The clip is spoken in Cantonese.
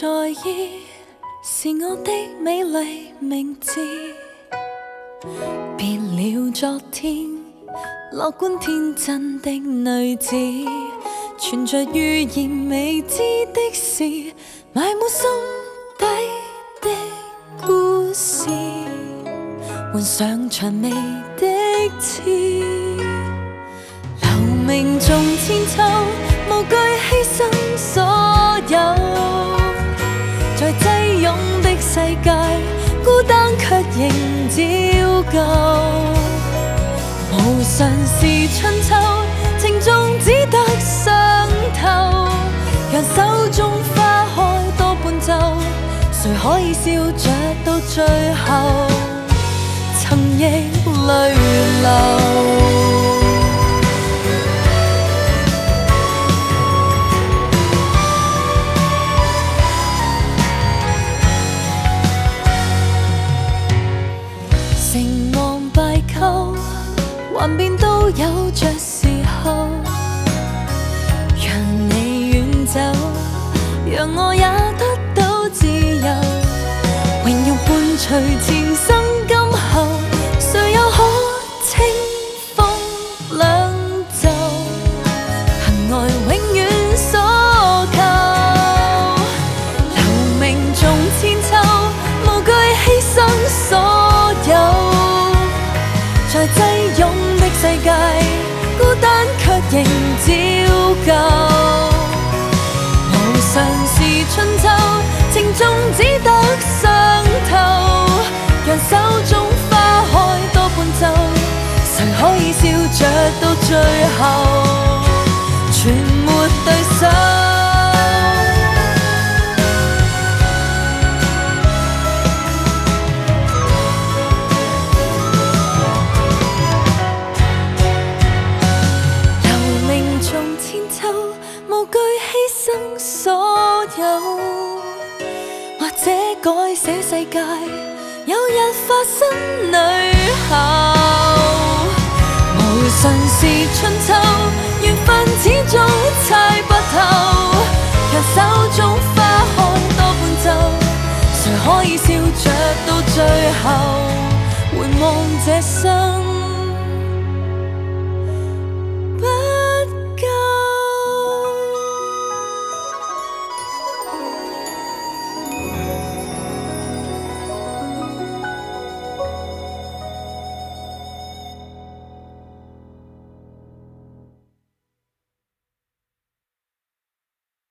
在意，是我的美丽名字。别了昨天乐观天真的女子，存着预言未知的事，埋没心底的故事，换上薔薇的刺。留名纵千秋，無懼犧牲所有，在擠擁的世界，孤單卻仍照舊。無常是春秋，情重只得傷透。讓手中花開多半奏，誰可以笑着到最後？曾亦淚流。成王敗寇，幻變都有着時候。讓你遠走，讓我也得到自由。榮耀伴隨前生今後，誰又可清風兩袖？行愛永遠所求，留名縱千秋，無懼犧牲所有。在擠擁的世界，孤單卻仍照舊。無常是春秋，情重只得傷透。讓手中花開多半奏，誰可以笑着到最後？全沒對手。無懼犧牲所有，或者改寫世界，有日化身女校。無常是春秋，緣分始終猜不透。讓手中花開多半奏，誰可以笑着到最後？回望這生。